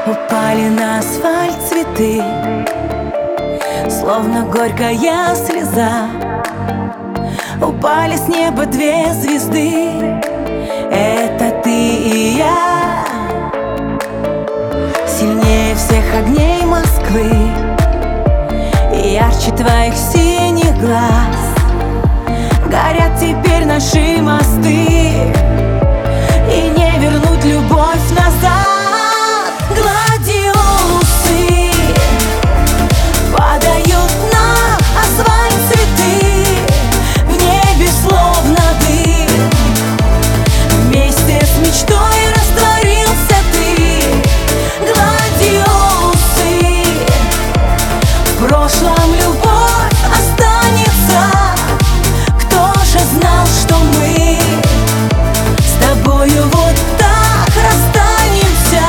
Упали на асфальт цветы, словно горькая слеза. Упали с неба две звезды, это ты и я. Сильнее всех огней Москвы, ярче твоих синих глаз. Горят теперь наши мосты, и не вернуть любовь назад. Гладиолусы падают на асфальт цветы, в небе словно дым. Вместе с мечтой растворился ты. Гладиолусы, в прошлом любовь останется. Кто же знал, что мы с тобою вот так расстанемся?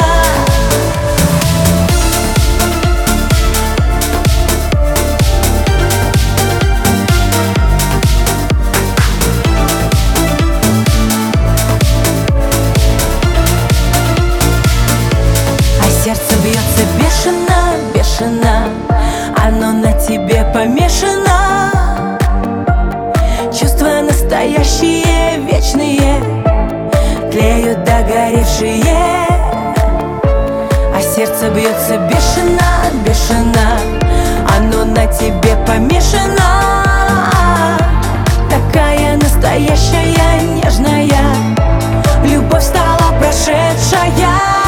А сердце бьется бешено, бешено, оно на тебе помешано. Чувства настоящие, вечные, тлеют догоревшие. А сердце бьется бешено, бешено, оно на тебе помешано. Такая настоящая, нежная любовь стала прошедшая.